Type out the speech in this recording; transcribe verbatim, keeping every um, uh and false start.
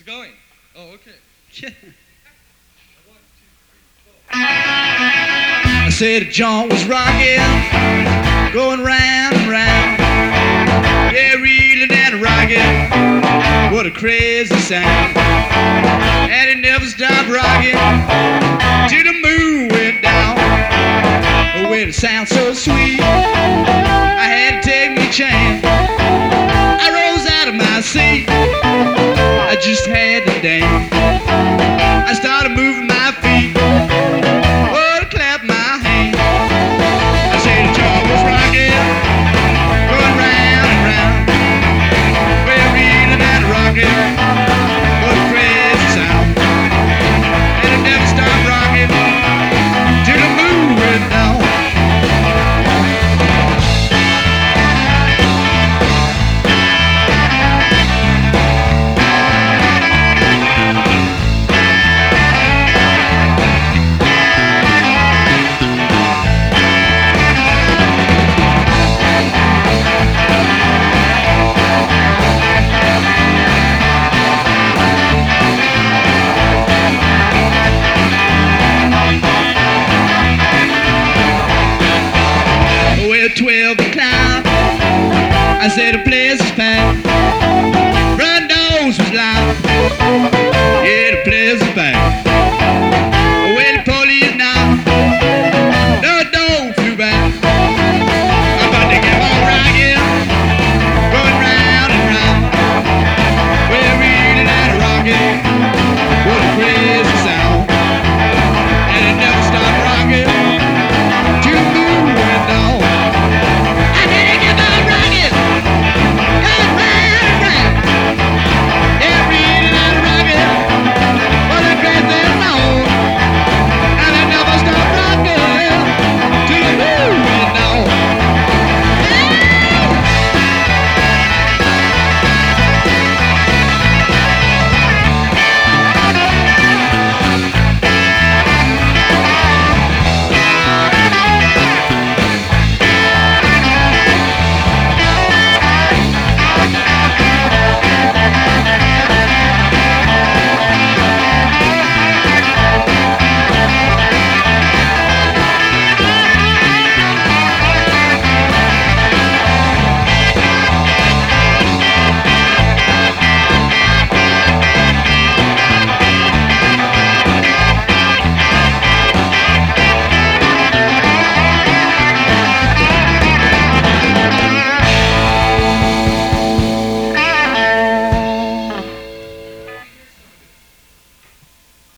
going. Oh, okay. I said the joint was rocking, going round and round. Yeah, reeling and rocking. What a crazy sound. And it never stopped rocking till the moon went down. Oh, well, it sounds so sweet, I had to take me a chance. I rose out of my seat, I just had to dance. I started moving my feet, oh, to clap my hands. I said the joint was rocking, going round and round. Well, reeling and rocking, what a crazy sound. And it never stopped rocking till the moon went down. Twelve o'clock, I said the place is packed. Front doors was locked, yeah, the place is packed.